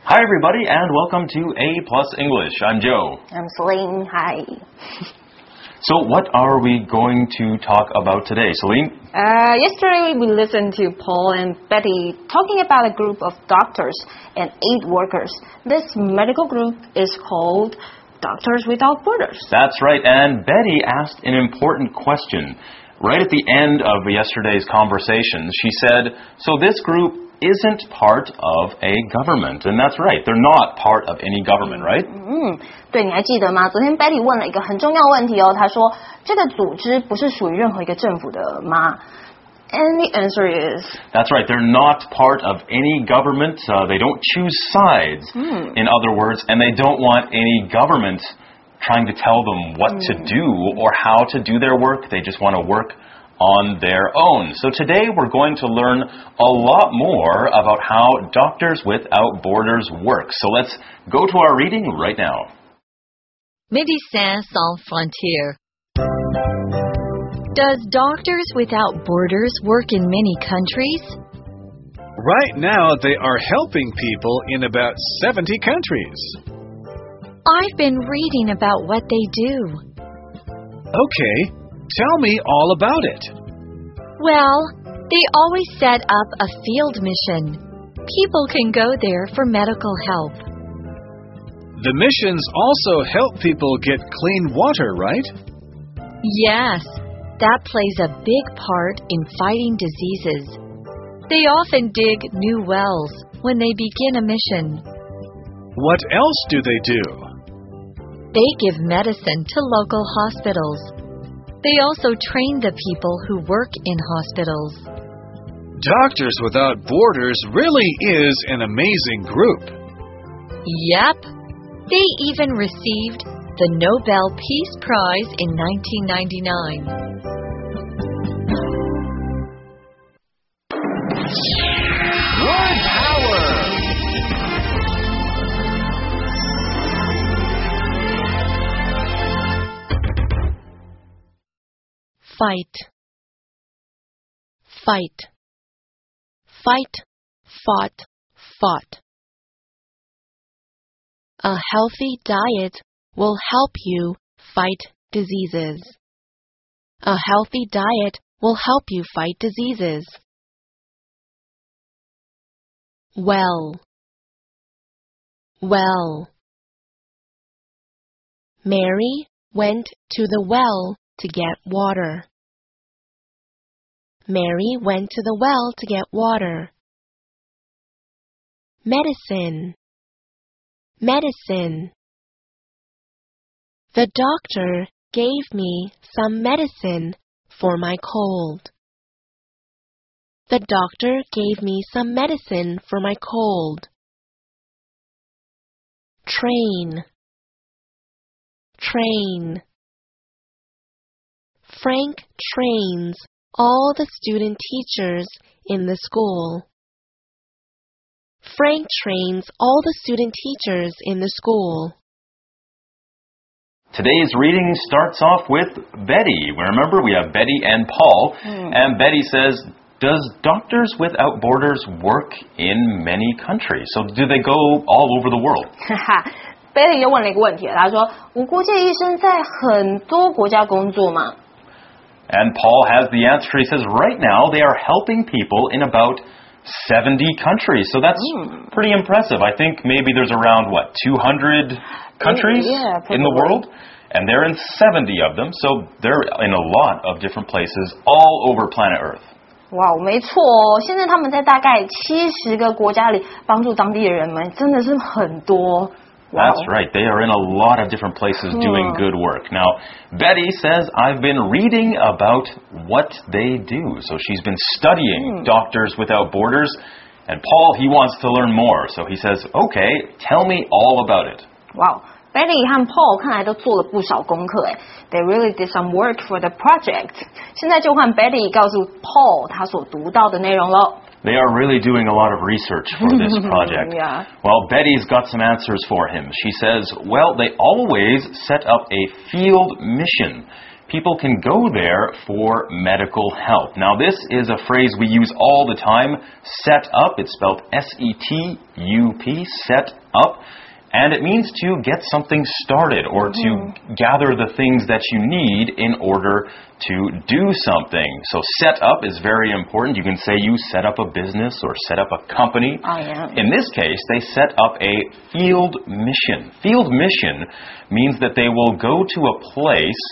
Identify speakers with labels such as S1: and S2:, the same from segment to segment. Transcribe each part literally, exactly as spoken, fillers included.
S1: Hi, everybody, and welcome to A Plus English. I'm Joe.
S2: I'm Celine. Hi.
S1: So what are we going to talk about today, Celine?
S2: Uh, yesterday we listened to Paul and Betty talking about a group of doctors and aid workers. This medical group is called Doctors Without Borders.
S1: That's right, and Betty asked an important question. Right at the end of yesterday's conversation, she said, so this group isn't part of a government. And that's right, they're not part of any government, right?
S2: 嗯，对，你还记得吗？昨天 Betty 问了一个很重要的问题哦，她说这个组织不是属于任何一个政府的吗？ And the answer is...
S1: That's right, they're not part of any government. Uh, they don't choose sides,
S2: mm.
S1: in other words, and they don't want any government trying to tell them what mm. to do or how to do their work. They just want to work on their own. So today we're going to learn a lot more about how Doctors Without Borders work. So let's go to our reading right now.
S3: Médecins Sans Frontières. Does Doctors Without Borders work in many countries?
S4: Right now, they are helping people in about seventy countries.
S3: I've been reading about what they do.
S4: Okay, tell me all about it.
S3: Well, they always set up a field mission. People can go there for medical help.
S4: The missions also help people get clean water, right?
S3: Yes, that plays a big part in fighting diseases. They often dig new wells when they begin a mission.
S4: What else do they do?
S3: They give medicine to local hospitals. They also train the people who work in hospitals.
S4: Doctors Without Borders really is an amazing group.
S3: Yep. They even received the Nobel Peace Prize in nineteen ninety-nine.
S4: Word power!
S3: Fight. Fight. Fight, fought, fought. A healthy diet will help you fight diseases. A healthy diet will help you fight diseases. Well. Well. Mary went to the well to get water. Mary went to the well to get water. Medicine. Medicine. The doctor gave me some medicine for my cold. The doctor gave me some medicine for my cold. Train. Train. Frank trains all the student teachers in the school. Frank trains all the student teachers in the school.
S1: Today's reading starts off with Betty. Remember, we have Betty and Paul. Mm. And Betty says, does Doctors Without Borders work in many countries? So do they go all over the world?
S2: Betty 又问了一个问题，她说无国界医生在很多国家工作吗？
S1: And Paul has the answer. He says, right now they are helping people in about seventy countries. So that's mm. pretty impressive. I think maybe there's around, what, two hundred countries
S2: yeah,
S1: in the world? And they're in seventy of them. So they're in a lot of different places all over planet Earth.
S2: 哇，没错哦，现在他们在大概七十个国家里帮助当地的人们，真的是很多。 Wow.
S1: That's right. They are in a lot of different places doing good work. Now, Betty says, I've been reading about what they do. So she's been studying mm. Doctors Without Borders. And Paul, he wants to learn more. So he says, okay, tell me all about it.
S2: Wow. Betty 和 Paul 看来都做了不少功课诶 They really did some work for the project. 现在就换 Betty 告诉 Paul 他所读到的内容咯。
S1: They are really doing a lot of research for this project.
S2: Yeah.
S1: Well, Betty's got some answers for him. She says, well, they always set up a field mission. people can go there for medical help. Now, this is a phrase we use all the time, set up. It's spelled S E T U P, set up. And it means to get something started or to mm-hmm. gather the things that you need in order to do something. So set up is very important. You can say you set up a business or set up a company.
S2: Oh, yeah.
S1: In this case, they set up a field mission. Field mission means that they will go to a place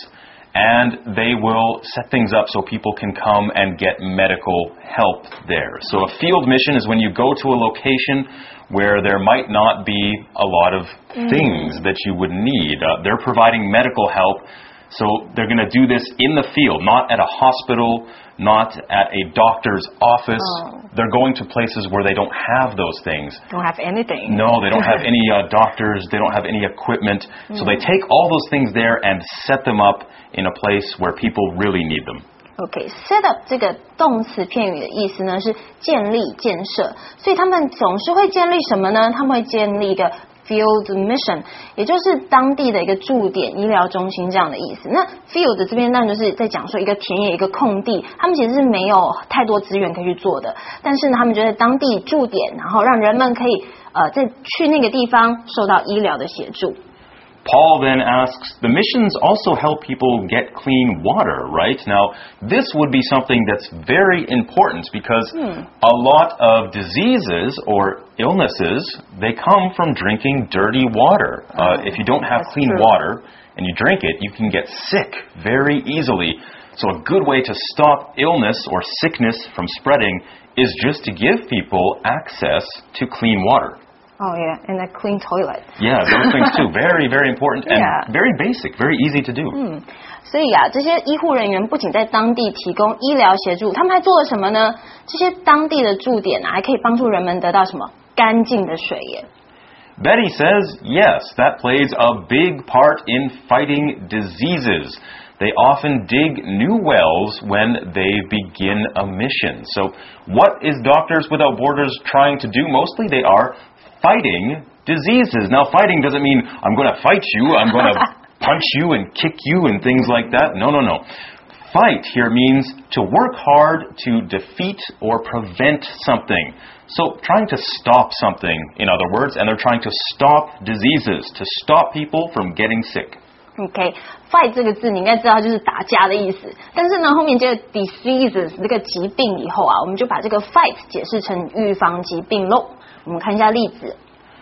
S1: and they will set things up so people can come and get medical help there. So a field mission is when you go to a location where there might not be a lot of mm. things that you would need. Uh, they're providing medical help, so they're going to do this in the field, not at a hospital, not at a doctor's office.
S2: Oh.
S1: They're going to places where they don't have those things.
S2: Don't have anything.
S1: No, they don't have any uh, doctors. They don't have any equipment. Mm. So they take all those things there and set them up in a place where people really need them.
S2: OK, set up 这个动词片语的意思呢是建立、建设，所以他们总是会建立什么呢？他们会建立一个 field mission， 也就是当地的一个驻点医疗中心这样的意思。那 field 这边当然就是在讲说一个田野、一个空地，他们其实是没有太多资源可以去做的，但是呢，他们就在当地驻点，然后让人们可以呃在去那个地方受到医疗的协助。
S1: Paul then asks, the missions also help people get clean water, right? Now, this would be something that's very important because hmm. a lot of diseases or illnesses, they come from drinking dirty water. Uh, oh, if you don't have clean true. water and you drink it, you can get sick very easily. So a good way to stop illness or sickness from spreading is just to give people access to clean water.
S2: Oh, yeah, and a clean toilet.
S1: Yeah, those things too. Very, very important and
S2: yeah.
S1: very basic, very easy to do.
S2: 嗯，所以啊，这些医护人员不仅在当地提供医疗协助，他们还做了什么呢？这些当地的驻点啊，还可以帮助人们得到什么？干净的水耶。
S1: Betty says, yes, that plays a big part in fighting diseases. They often dig new wells when they begin a mission. So what is Doctors Without Borders trying to do? Mostly they are fighting diseases. Now, fighting doesn't mean I'm going to fight you, I'm going to punch you and kick you and things like that. No, no, no. Fight here means to work hard to defeat or prevent something. So trying to stop something, in other words, and they're trying to stop diseases, to stop people from getting sick.
S2: OK, fight 这个字你应该知道就是打架的意思，但是呢后面接着 diseases 这个疾病以后啊，我们就把这个 fight 解释成预防疾病喽。我们看一下例子。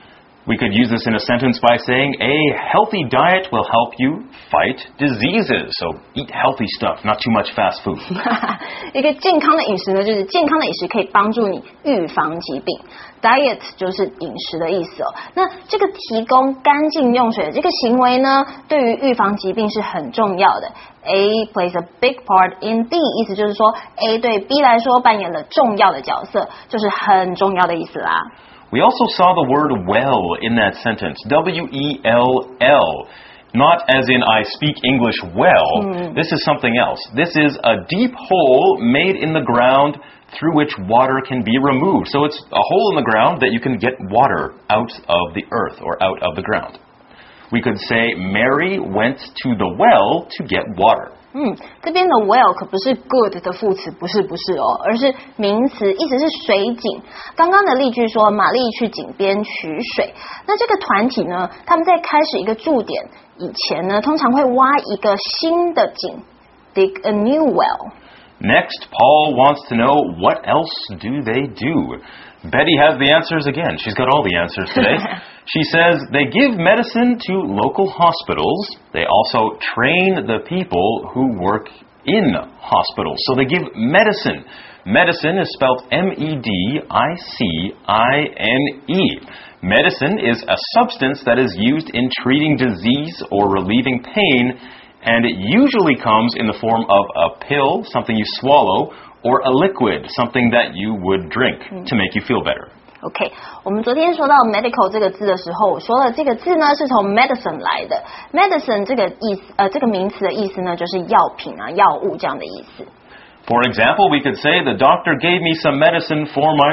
S1: We could use this in a sentence by saying, a healthy diet will help you fight diseases. So eat healthy stuff, not too much fast food.
S2: 一个健康的饮食呢，就是健康的饮食可以帮助你预防疾病。Diet 就是饮食的意思哦。那这个提供干净用水的这个行为呢，对于预防疾病是很重要的。A plays a big part in B， 意思就是说 A 对 B 来说扮演了重要的角色，就是很重要的意思啦。
S1: We also saw the word well in that sentence, W E L L. Not as in I speak English well. Mm. This is something else. This is a deep hole made in the ground through which water can be removed. So it's a hole in the ground that you can get water out of the earth or out of the ground. We could say Mary went to the well to get water.
S2: 嗯，这边的 well 可不是 good 的副词，不是不是哦，而是名词，意思是水井。刚刚的例句说玛丽去井边取水，那这个团体呢，他们在开始一个驻点以前呢，通常会挖一个新的井 ，dig a new well.
S1: Next, Paul wants to know what else do they do. Betty has the answers again. She's got all the answers today. She says they give medicine to local hospitals. They also train the people who work in hospitals. So they give medicine. Medicine is spelled M E D I C I N E. Medicine is a substance that is used in treating disease or relieving pain, and it usually comes in the form of a pill, something you swallow, or a liquid, something that you would drink to make you feel better.
S2: OK， 我们昨天说到 medical 这个字的时候，我说了这个字呢是从 medicine 来的。medicine 这个意思，呃，这个名词的意思呢就是药品啊、药物这样的意思。
S1: For example, we could say the doctor gave me some medicine for my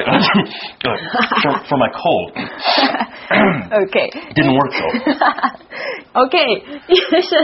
S1: for, for my cold.
S2: OK，
S1: Didn't work though.
S2: OK， 医生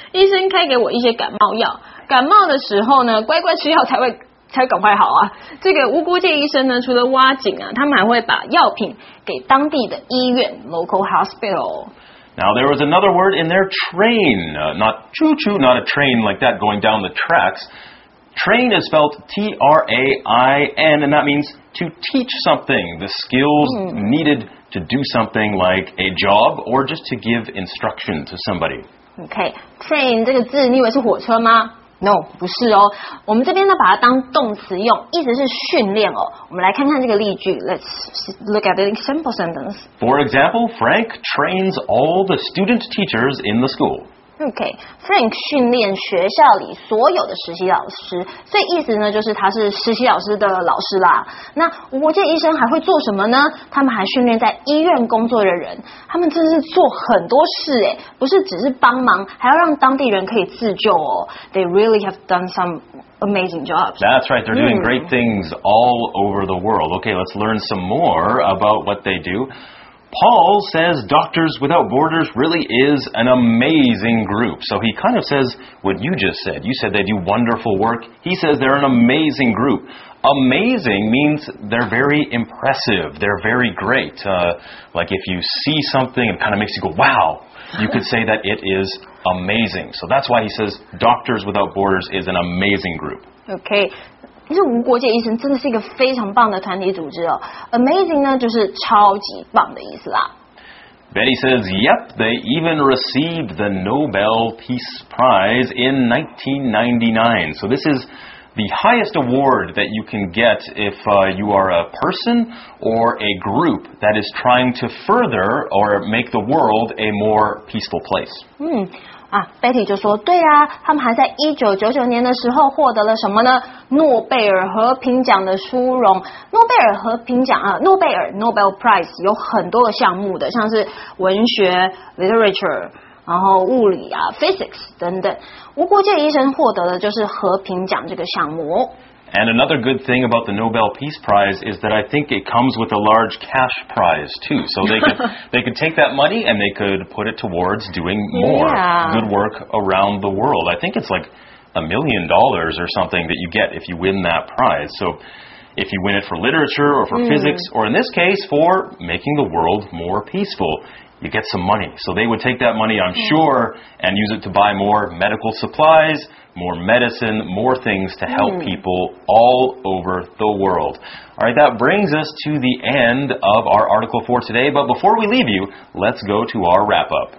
S2: 医生开给我一些感冒药，感冒的时候呢，乖乖吃药才会才赶快好啊。这个无国界医生呢，除了挖井啊，他们还会把药品给当地的医院 local hospital。
S1: Now there was another word in there, train. Uh, not choo-choo, not a train like that going down the tracks. Train is spelled T R A I N, and that means to teach something, the skills mm. needed to do something like a job or just to give instruction to somebody.
S2: Okay, train 这个字你以为是火车吗？ No, 不是哦。我们这边呢把它当动词用，意思是训练哦。我们来看看这个例句。Let's look at the example sentence.
S1: For example, Frank trains all the student teachers in the school.
S2: Okay, Frank 训练学校里所有的实习老师，所以意思呢就是他是实习老师的老师啦。那无国界医生还会做什么呢？他们还训练在医院工作的人，他们真的是做很多事诶，不是只是帮忙，还要让当地人可以自救哦。They really have done some amazing jobs.
S1: That's right, they're doing great things all over the world. Okay, let's learn some more about what they do. Paul says Doctors Without Borders really is an amazing group. So he kind of says what you just said. You said they do wonderful work. He says they're an amazing group. Amazing means they're very impressive. They're very great. Uh, like if you see something, it kind of makes you go, wow. You could say that it is amazing. So that's why he says Doctors Without Borders is an amazing group.
S2: Okay. 其实无国界医生真的是一个非常棒的团体组织哦 ，amazing 呢就是超级棒的意思啦。
S1: Betty says, yep, they even received the Nobel Peace Prize in nineteen ninety-nine. So this is the highest award that you can get if uh, you are a person or a group that is trying to further or make the world a more peaceful place.
S2: 嗯。啊 ，Betty 就说，对啊，他们还在一九九九年的时候获得了什么呢？诺贝尔和平奖的殊荣。诺贝尔和平奖啊，诺贝尔 Nobel Prize 有很多个项目的，像是文学 literature， 然后物理啊 physics 等等。无国界医生获得的就是和平奖这个项目。
S1: And another good thing about the Nobel Peace Prize is that I think it comes with a large cash prize too. So they could they could take that money and they could put it towards doing more
S2: yeah.
S1: good work around the world. I think it's like a million dollars or something that you get if you win that prize. So if you win it for literature or for mm. physics, or in this case for making the world more peaceful, you get some money. So they would take that money, I'm mm. sure, and use it to buy more medical supplies, more medicine, more things to help mm. people all over the world. All right, that brings us to the end of our article for today. But before we leave you, let's go to our wrap-up.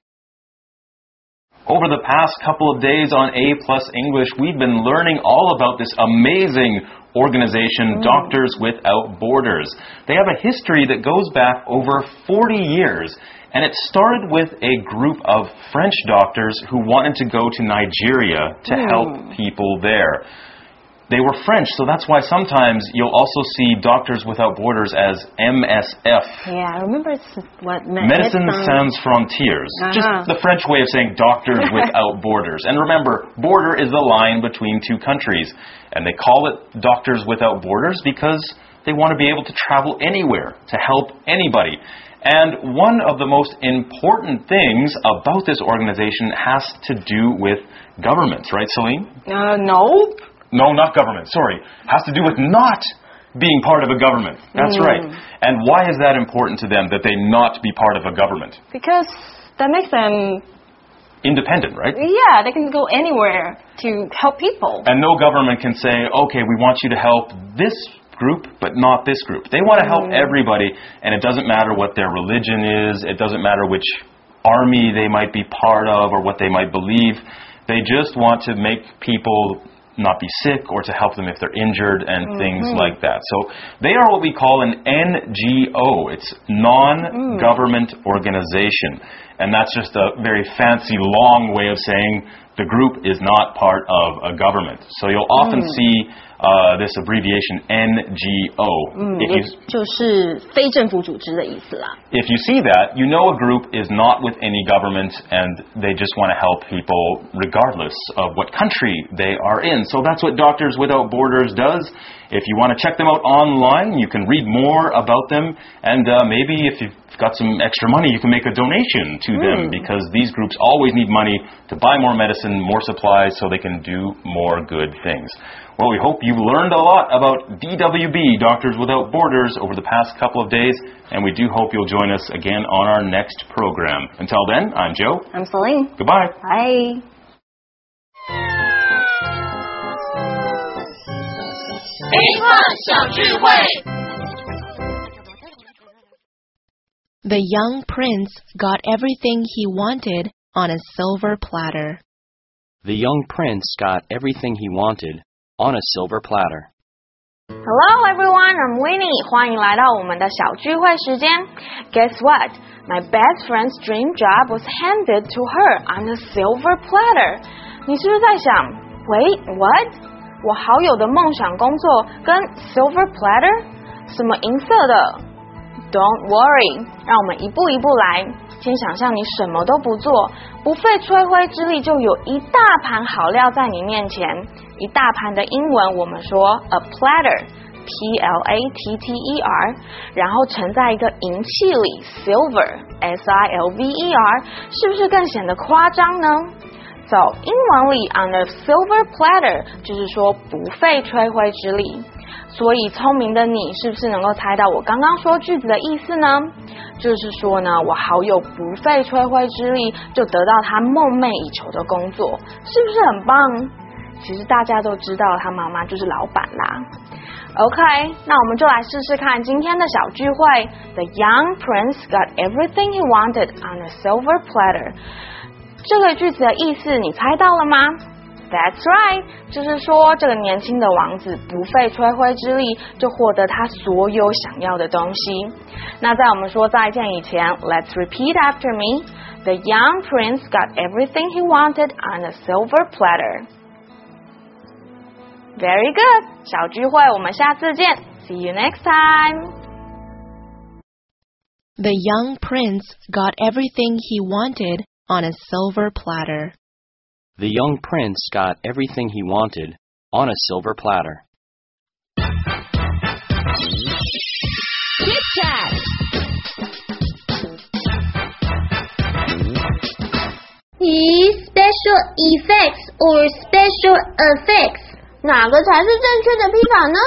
S1: Over the past couple of days on A Plus English, we've been learning all about this amazing organization, mm. Doctors Without Borders. They have a history that goes back over forty years. And it started with a group of French doctors who wanted to go to Nigeria to mm. help people there. They were French, so that's why sometimes you'll also see Doctors Without Borders as M S F.
S2: Yeah, I remember it's what
S1: Medicine Sans Frontières. Uh-huh. Just the French way of saying Doctors Without Borders. And remember, border is the line between two countries. And they call it Doctors Without Borders because they want to be able to travel anywhere to help anybody. And one of the most important things about this organization has to do with governments, right, Celine?
S2: Uh, no.
S1: No, not government, sorry. Has to do with not being part of a government. That's mm. right. And why is that important to them, that they not be part of a government?
S2: Because that makes them
S1: independent, right?
S2: Yeah, they can go anywhere to help people.
S1: And no government can say, okay, we want you to help this group, but not this group. They want to help mm. everybody, and it doesn't matter what their religion is. It doesn't matter which army they might be part of or what they might believe. They just want to make people not be sick or to help them if they're injured and mm-hmm. things like that. So they are what we call an N G O. It's non-government mm. organization. And that's just a very fancy, long way of saying the group is not part of a government. So you'll often mm. see uh, this abbreviation N G O.
S2: Mm, if, you, 就是非政府组织的意思啦.
S1: If you see that, you know a group is not with any government and they just want to help people regardless of what country they are in. So that's what Doctors Without Borders does. If you want to check them out online, you can read more about them. And uh, maybe if you've got some extra money, you can make a donation to them
S2: Mm.
S1: because these groups always need money to buy more medicine, more supplies, so they can do more good things. Well, we hope you've learned a lot about D W B, Doctors Without Borders, over the past couple of days, and we do hope you'll join us again on our next program. Until then, I'm Joe.
S2: I'm Celine.
S1: Goodbye.
S2: Bye.
S3: The young prince got everything he wanted on a silver platter.
S5: The young prince got everything he wanted on a silver platter.
S6: Hello everyone, I'm Winnie. 欢迎来到我们的小聚会时间。Guess what? My best friend's dream job was handed to her on a silver platter. 你是不是在想 Wait, what? 我好友的梦想工作跟 silver platter 什么银色的 Don't worry， 让我们一步一步来。先想象你什么都不做，不费吹灰之力就有一大盘好料在你面前。一大盘的英文我们说 a platter， P L A T T E R， 然后盛在一个银器里 silver， S I L V E R， 是不是更显得夸张呢？走，英文里 on a silver platter 就是说不费吹灰之力。所以聪明的你是不是能够猜到我刚刚说句子的意思呢？就是说呢，我好友不费吹灰之力就得到他梦寐以求的工作，是不是很棒？其实大家都知道他妈妈就是老板啦。OK， 那我们就来试试看今天的小聚会。The young prince got everything he wanted on a silver platter。这个句子的意思你猜到了吗？That's right， 就是说这个年轻的王子不费吹灰之力就获得他所有想要的东西。那在我们说再见以前 ，Let's repeat after me. The young prince got everything he wanted on a silver platter. Very good， 小聚会我们下次见 ，See you next time.
S3: The young prince got everything he wanted on a silver platter.
S5: The young prince got everything he wanted on a silver platter.
S7: Chit Chat.
S2: Special effects or special effects， 哪个才是正确的拼法呢？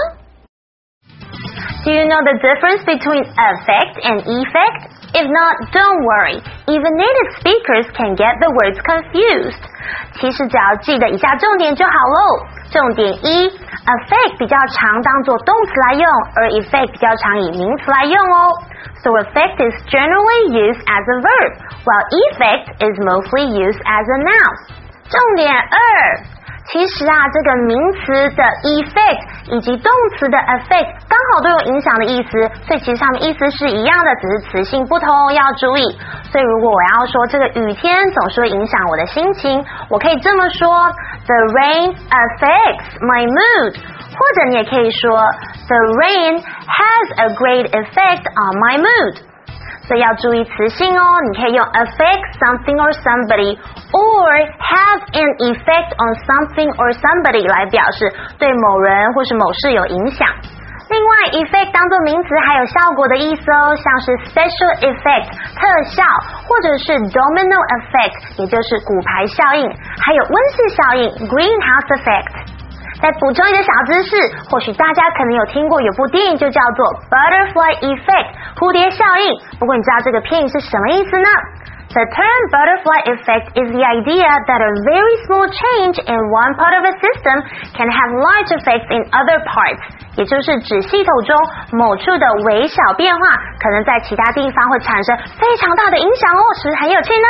S8: Do you know the difference between effect and effect? If not, don't worry. Even native speakers can get the words confused. 其实只要记得以下重点就好喽。重点一 ，effect 比较常当作动词来用，而 effect 比较常以名词来用哦。So effect is generally used as a verb, while effect is mostly used as a noun. 重点二。其实啊，这个名词的 effect 以及动词的 affect 刚好都有影响的意思，所以其实它们意思是一样的，只是词性不同，要注意。所以如果我要说这个雨天总是会影响我的心情，我可以这么说 The rain affects my mood， 或者你也可以说 The rain has a great effect on my mood。所以要注意词性哦，你可以用 affect something or somebody or have an effect on something or somebody 来表示对某人或是某事有影响。另外 effect 当作名词还有效果的意思哦，像是 special effect 特效，或者是 domino effect 也就是骨牌效应，还有温室效应 greenhouse effect。再补充一个小知识，或许大家可能有听过有部电影就叫做 Butterfly Effect 蝴蝶效应，不过你知道这个片语是什么意思呢？ The term butterfly effect is the idea that a very small change in one part of a system can have large effects in other parts， 也就是指系统中某处的微小变化可能在其他地方会产生非常大的影响哦，是不是很有趣呢？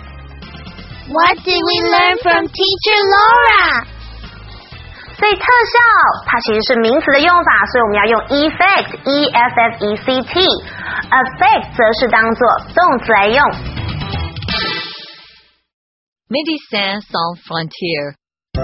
S2: What did we learn from Teacher Laura？
S8: 所以特效它其实是名词的用法，所以我们要用 effect E F F E C T， affect 则是当作动词来用。
S7: Médecins Sans Frontières.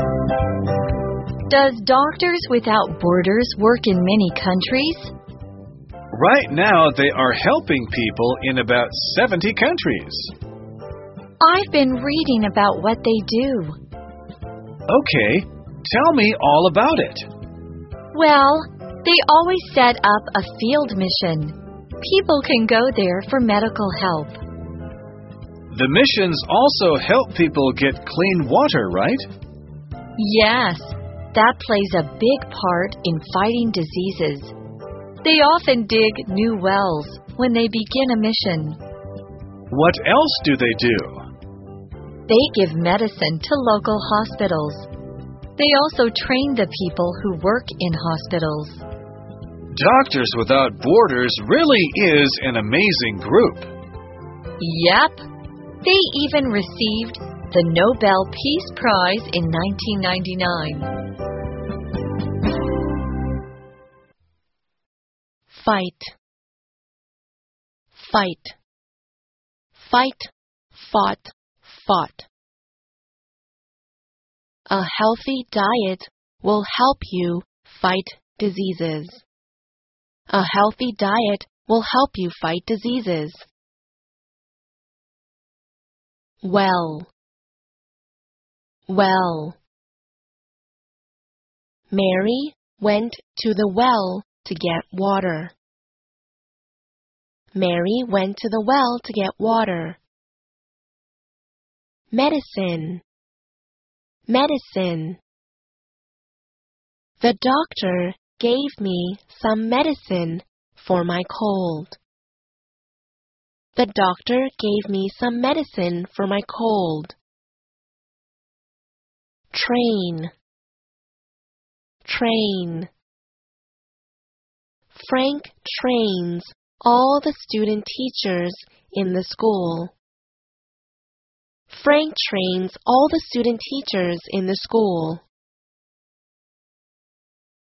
S7: Does Doctors Without Borders work in many countries?
S4: Right now, they are helping people in about seventy countries.
S7: I've been reading about what they do.
S4: Okay, tell me all about it.
S7: Well, they always set up a field mission. People can go there for medical help.
S4: The missions also help people get clean water, right?
S7: Yes, that plays a big part in fighting diseases. They often dig new wells when they begin a mission.
S4: What else do they do?
S7: They give medicine to local hospitals. They also train the people who work in hospitals.
S4: Doctors Without Borders really is an amazing group.
S7: Yep. They even received the Nobel Peace Prize in nineteen ninety-nine.
S3: Fight. Fight. Fight, fought, fought. A healthy diet will help you fight diseases. A healthy diet will help you fight diseases. Well. Well. Mary went to the well to get water. Mary went to the well to get water. Medicine. Medicine. The doctor gave me some medicine for my cold. The doctor gave me some medicine for my cold. Train. Train. Frank trains all the student teachers in the school. Frank trains all the student teachers in the school.